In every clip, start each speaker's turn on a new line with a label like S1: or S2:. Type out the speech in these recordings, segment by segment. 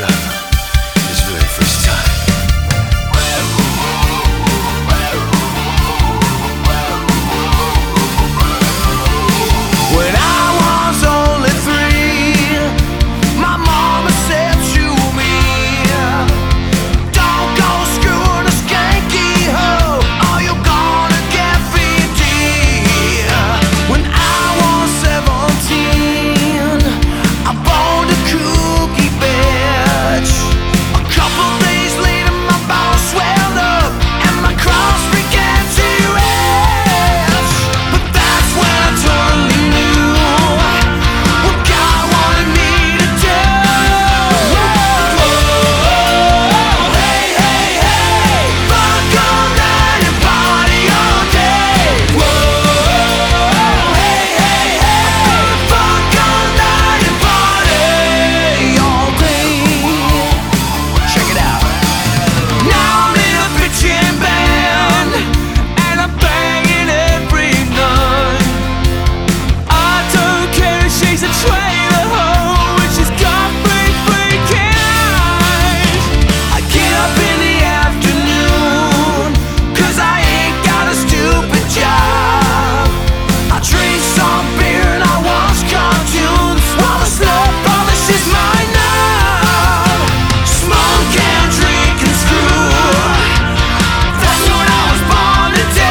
S1: up his very first time. When I was only 3, my mama said to me, "Don't go screwing a skanky hoe, or you're gonna get VD." When I was 17, I bought a cookie bitch. A couple days later, my balls swelled up and my cross began to itch. But that's when I totally knew what God wanted me to do. Hey, hey, hey, fuck all night and party all day. Hey, hey, hey, fuck all night and party all day. Check it out. Now I'm in a bitchin' band and I'm banging every night. I don't care if she's a trailer hoe and she's got big freaking eyes. I get up in the afternoon 'cause I ain't got a stupid job. I drink some beer and I watch cartoons while the slow polishes my knob. Smoke and drink and screw, that's what I was born to do.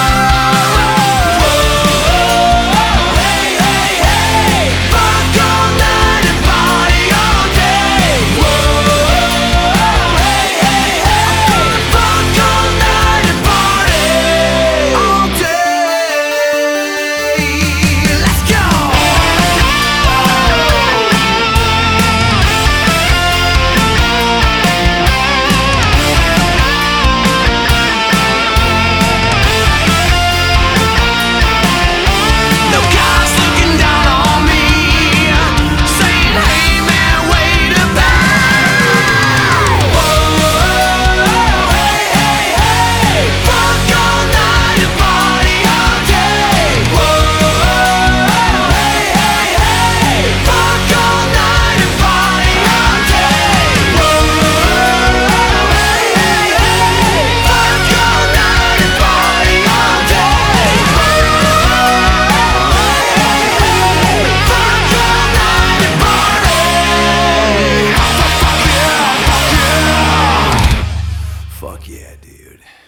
S1: Hey, hey, hey, fuck all night and party all day. Hey, hey, hey, fuck all night and party all day. Let's go. No guys looking down on me, saying, "Hey man, wait a minute." Hey, hey, hey, fuck all night and party all day. Hey, hey, hey, fuck all night and party all day. Hey, hey, hey, fuck all night and party all day. Fuck all night and party. Fuck yeah, fuck yeah. Fuck yeah, dude.